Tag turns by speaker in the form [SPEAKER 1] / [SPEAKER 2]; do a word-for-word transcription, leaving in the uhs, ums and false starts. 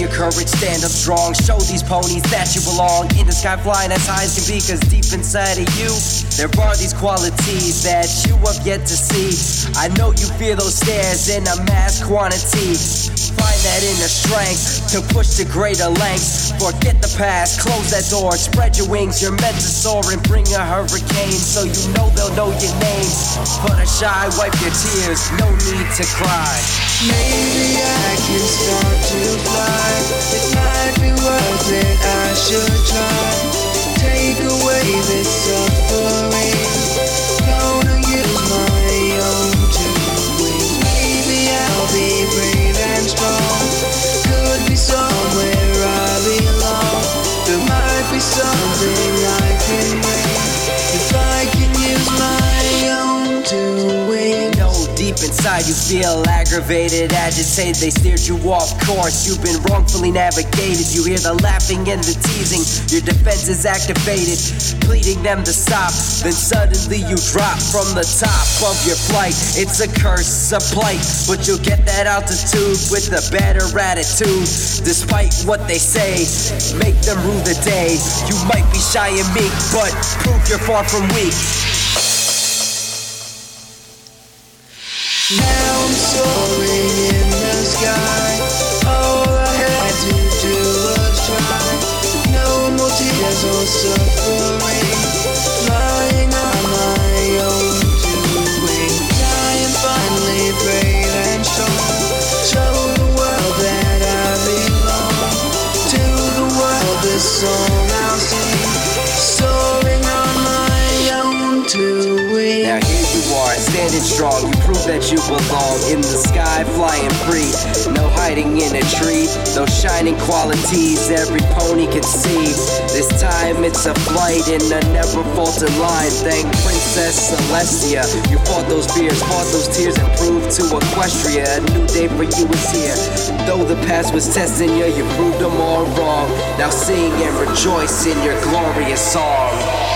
[SPEAKER 1] your courage, stand up strong. Show these ponies that you belong. In the sky flying as high as can be, cause deep inside of you there are these qualities that you have yet to see. I know you feel those stares in a mass quantity. Find that inner strength to push to greater lengths. Forget the past, close that door, spread your wings. You're meant to soar and bring a hurricane, so you know they'll know your name. For the shy, wipe your tears, no need to cry.
[SPEAKER 2] Maybe I can start to fly. It might be worth it, I should try. Take away this suffering. Gonna use my own two wings. Maybe I'll be brave and strong. Could be somewhere I belong. There might be something I can bring if I can use my own two wings.
[SPEAKER 1] No, deep inside you feel aggravated, agitated. They steered you off course. You've been wrongfully navigated. You hear the laughing and the teasing. Your defense is activated, pleading them to stop. Then suddenly you drop from the top of your flight. It's a curse, a plight, but you'll get that altitude with a better attitude. Despite what they say, make them rue the day. You might be shy and meek, but prove you're far from weak.
[SPEAKER 2] Now I'm soaring in the sky. All I had to do was try. No more tears or suffering. Flying on my own two wings. I am finally brave and strong. Show the world that I belong. To the world this song I'll sing. Soaring on my own two wings.
[SPEAKER 1] Now here you are, standing strong. You prove that you belong. In the sky, flying free. No hiding in a tree. Those shining qualities every pony can see. This time it's a flight in a never faltered line. Thank Princess Celestia. You fought those fears, fought those tears, and proved to Equestria a new day for you is here. Though the past was testing you, you proved them all wrong. Now sing and rejoice in your glorious song.